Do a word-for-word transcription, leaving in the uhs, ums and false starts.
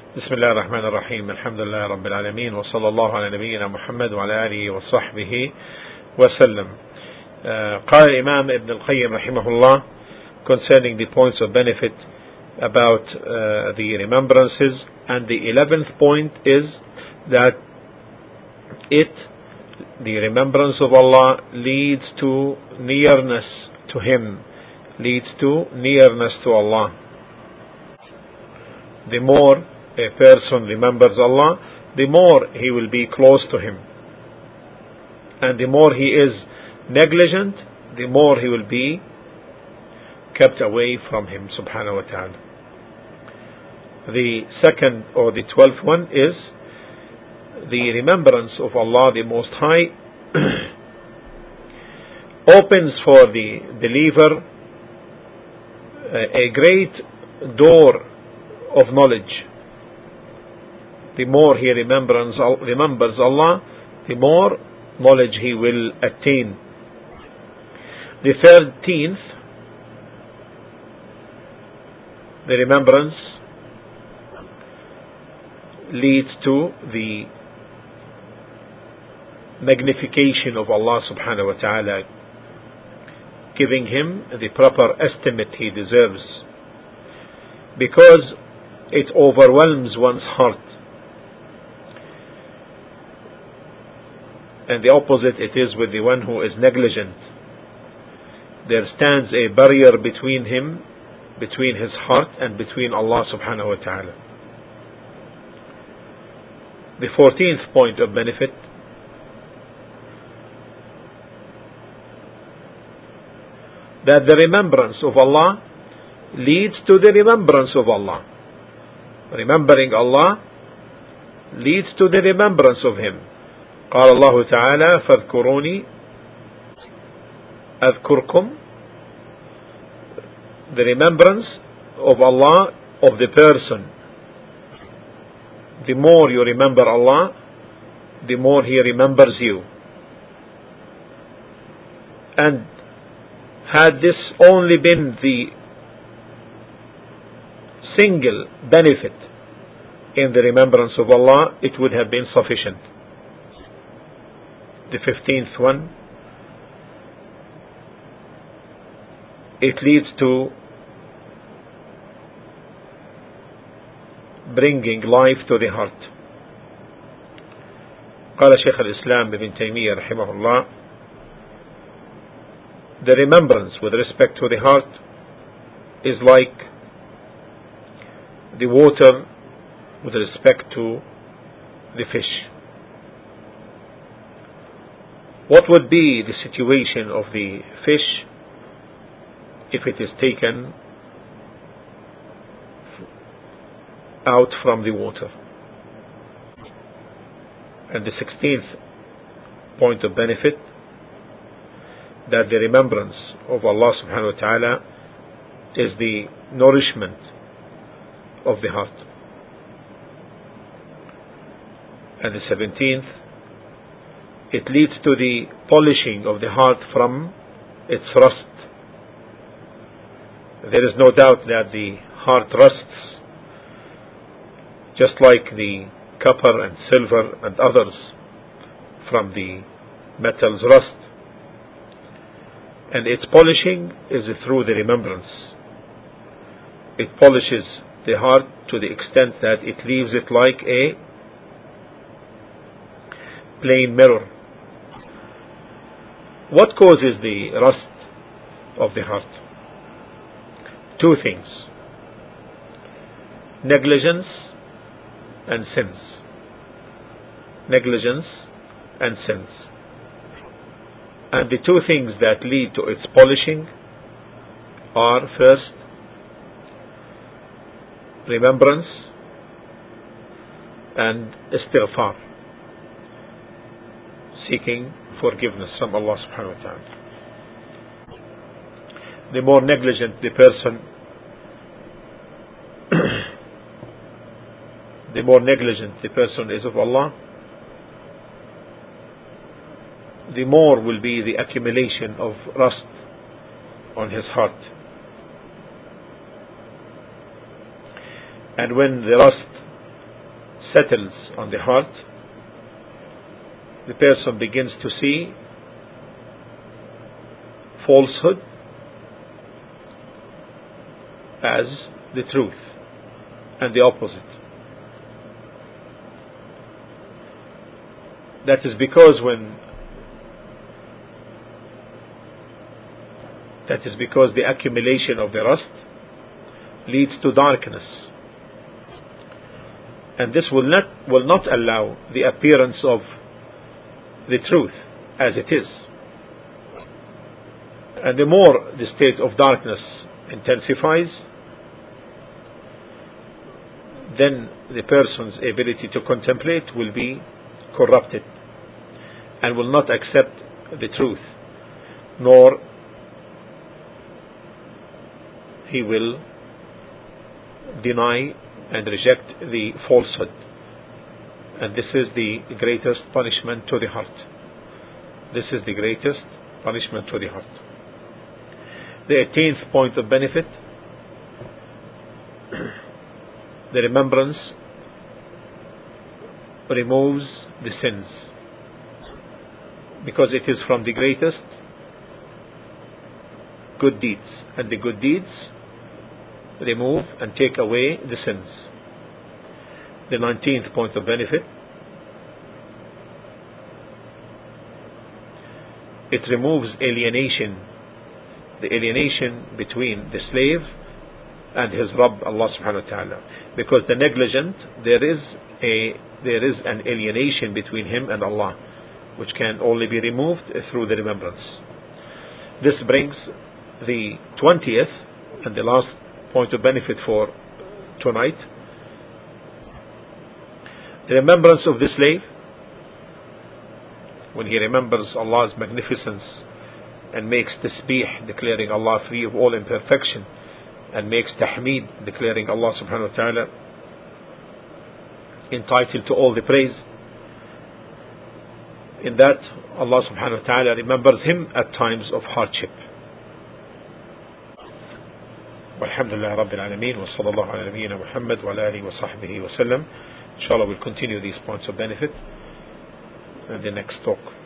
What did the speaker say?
بسم الله الرحمن الرحيم الحمد لله رب العالمين وصلى الله على نبينا محمد وعلى آله وصحبه وسلم. uh, قال الإمام ابن القيم رحمه الله concerning the points of benefit about uh, the remembrances, and the eleventh point is that it, the remembrance of Allah, leads to nearness to Him, leads to nearness to Allah. The more a person remembers Allah, the more he will be close to Him, and the more he is negligent, the more he will be kept away from Him subhanahu wa ta'ala. The second or the twelfth one is the remembrance of Allah the Most High opens for the believer a great door of knowledge. The more he remembers, remembers Allah, the more knowledge he will attain. The thirteenth, the remembrance leads to the magnification of Allah subhanahu wa ta'ala, giving Him the proper estimate He deserves, because it overwhelms one's heart. And the opposite it is with the one who is negligent. There stands a barrier between him, between his heart and between Allah subhanahu wa ta'ala. The fourteenth point of benefit, that the remembrance of Allah leads to the remembrance of Allah. Remembering Allah leads to the remembrance of Him. قال الله تعالى فاذكروني أذكركم. The remembrance of Allah, of the person. The more you remember Allah, the more He remembers you. And had this only been the single benefit in the remembrance of Allah, it would have been sufficient. The fifteenth one, it leads to bringing life to the heart. قال شيخ الإسلام ابن تيمية رحمه الله, the remembrance with respect to the heart is like the water with respect to the fish. What would be the situation of the fish if it is taken out from the water? And the sixteenth point of benefit, that the remembrance of Allah subhanahu wa ta'ala is the nourishment of the heart. And the seventeenth, it leads to the polishing of the heart from its rust. There is no doubt that the heart rusts, just like the copper and silver and others from the metals rust. And its polishing is through the remembrance. It polishes the heart to the extent that it leaves it like a plain mirror. What causes the rust of the heart? Two things: negligence and sins. Negligence and sins. And the two things that lead to its polishing are, first, remembrance and istighfar, seeking forgiveness from Allah subhanahu wa ta'ala. The more negligent the person, the more negligent the person is of Allah, the more will be the accumulation of rust on his heart. And when the rust settles on the heart, the person begins to see falsehood as the truth and the opposite. That is because when that is because the accumulation of the rust leads to darkness, and this will not will not allow the appearance of the truth as it is. And the more the state of darkness intensifies, then the person's ability to contemplate will be corrupted and will not accept the truth, nor he will deny and reject the falsehood. And this is the greatest punishment to the heart. This is the greatest punishment to the heart. The eighteenth point of benefit, the remembrance removes the sins, because it is from the greatest good deeds, and the good deeds remove and take away the sins. The nineteenth point of benefit, it removes alienation, the alienation between the slave and his Rabb, Allah subhanahu wa ta'ala. Because the negligent, there is a there is an alienation between him and Allah, which can only be removed through the remembrance. This brings the twentieth and the last point of benefit for tonight. The remembrance of the slave, when he remembers Allah's magnificence and makes tasbih, declaring Allah free of all imperfection, and makes tahmeed, declaring Allah subhanahu wa ta'ala entitled to all the praise, in that Allah subhanahu wa ta'ala remembers him at times of hardship. Walhamdulillah Rabbil Alameen, wa sallallahu ala nabiyyina Muhammad wa ala alihi wa sahbihi wa sallam. Inshallah we'll continue these points of benefit in the next talk.